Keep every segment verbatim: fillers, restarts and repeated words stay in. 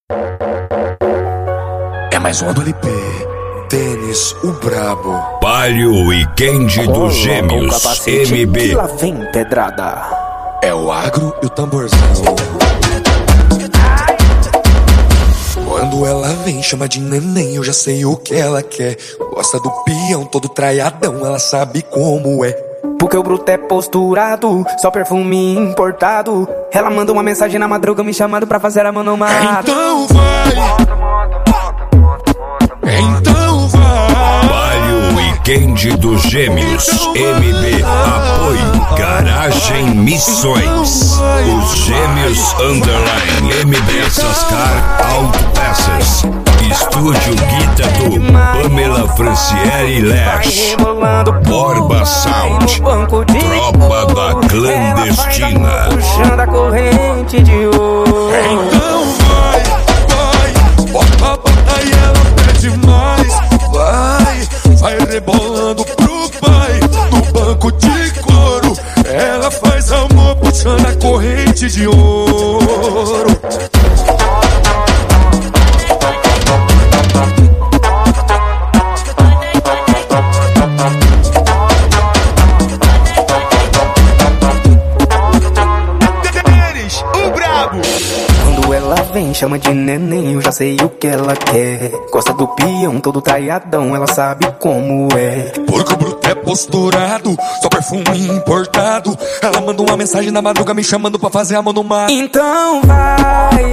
É mais uma do L P. Denis, o brabo. Palio e Candy dos Gêmeos, M B. Que lá vem pedrada. É o agro e o tamborzão. Quando ela vem, chama de neném, eu já sei o que ela quer. Gosta do peão, todo traiadão, ela sabe como é. Porque o bruto é posturado, só perfume importado. Ela manda uma mensagem na madruga me chamando pra fazer a mano mata. Então vai, então vai. Palio e Candy dos Gêmeos, M B. Apoio Garagem Missões. Os Gêmeos Underline M B Sascar Autopeças. Estúdio Guita do Pamela Franciele Lash. Borba Sound. Tropa da Clandestina. Puxando a corrente de ouro. Então vai, vai, bota, bota e ela pede mais. Vai, vai rebolando pro pai, no banco de couro. Ela faz amor puxando a corrente de ouro. Quando ela vem, chama de neném, eu já sei o que ela quer. Gosta do peão, todo traiadão, ela sabe como é. Porque o bruto é posturado, só perfume importado. Ela manda uma mensagem na madruga me chamando pra fazer a mão no mar. Então vai,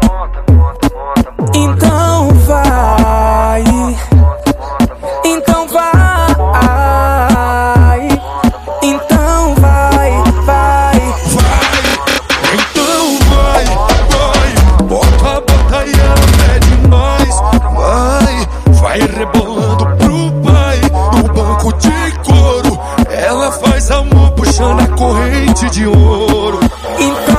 então vai, então vai, então vai, vai. Então vai, vai, bota, bota e ela pede mais. Vai, vai rebolando pro pai, no banco de couro. Ela faz amor puxando a corrente de ouro. Então